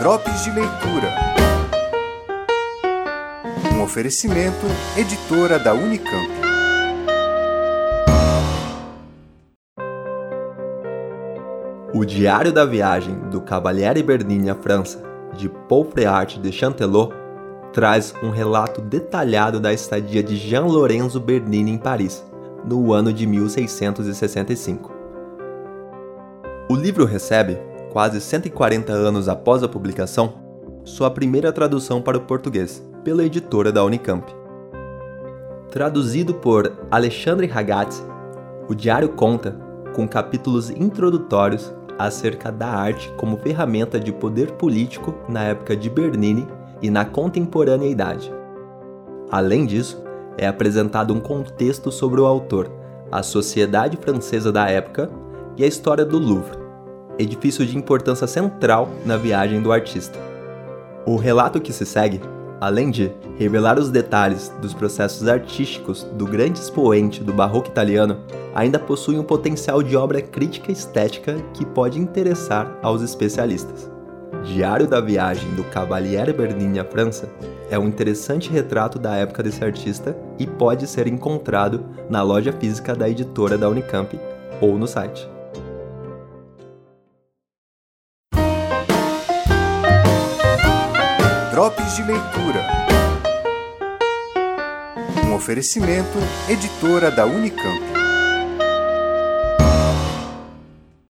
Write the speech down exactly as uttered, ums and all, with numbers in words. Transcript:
Drops de Leitura. Um oferecimento, editora da Unicamp. O Diário da Viagem do Cavaliere Bernini à França, de Paul Fréart de Chantelot, traz um relato detalhado da estadia de Jean Lorenzo Bernini em Paris, no ano de mil seiscentos e sessenta e cinco. O livro recebe, quase cento e quarenta anos após a publicação, sua primeira tradução para o português, pela editora da Unicamp. Traduzido por Alexandre Ragazzi, o diário conta com capítulos introdutórios acerca da arte como ferramenta de poder político na época de Bernini e na contemporaneidade. Além disso, é apresentado um contexto sobre o autor, a sociedade francesa da época e a história do Louvre, edifício de importância central na viagem do artista. O relato que se segue, além de revelar os detalhes dos processos artísticos do grande expoente do barroco italiano, ainda possui um potencial de obra crítica estética que pode interessar aos especialistas. Diário da Viagem do Cavaliere Bernini à França é um interessante retrato da época desse artista e pode ser encontrado na loja física da editora da Unicamp ou no site. Drops de Leitura. Um oferecimento, editora da Unicamp.